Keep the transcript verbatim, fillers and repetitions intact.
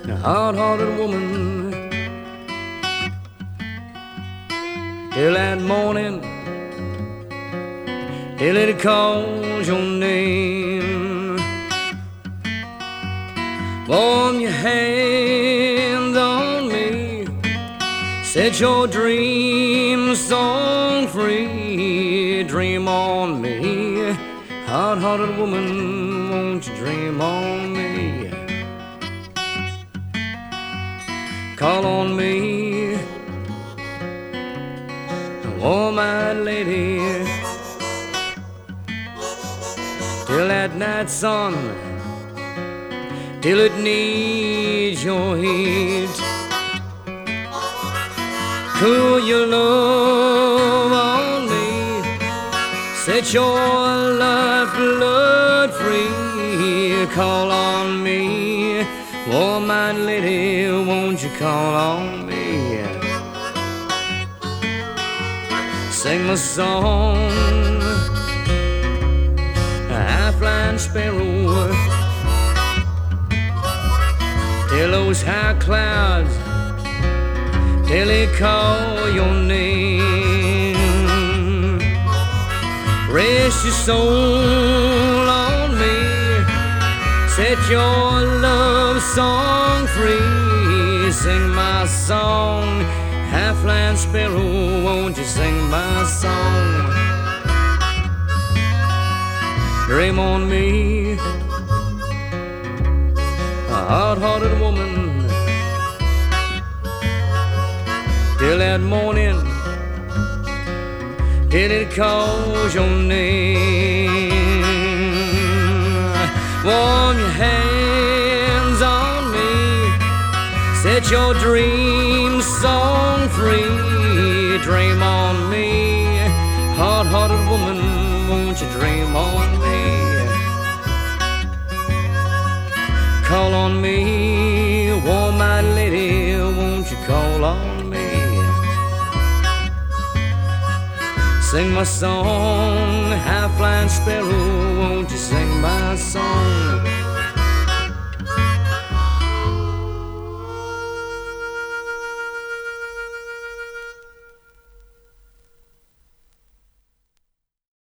a hard-hearted woman, till that morning, till it calls your name. Warm your hands on me, set your dream song free. Dream on me, hard-hearted woman, won't you dream on me? Call on me, warm-eyed lady, till that night sun, till it needs your heat. Cool your love on me, set your lifeblood free. Call on me, warm-eyed lady, won't you call on me? Sing my song, high-flying sparrow, till those high clouds, till they call your name. Rest your soul on me, set your love song free. Sing my song, high-flying sparrow, won't you sing my song? Dream on me, a hard-hearted woman, till that morning, till it calls your name. Warm your hands on me, set your dream song free. Dream on me, hard-hearted woman, won't you dream on me? Call on me, warm-eyed lady, won't you call on me? Sing my song, high-flying sparrow, won't you sing my song?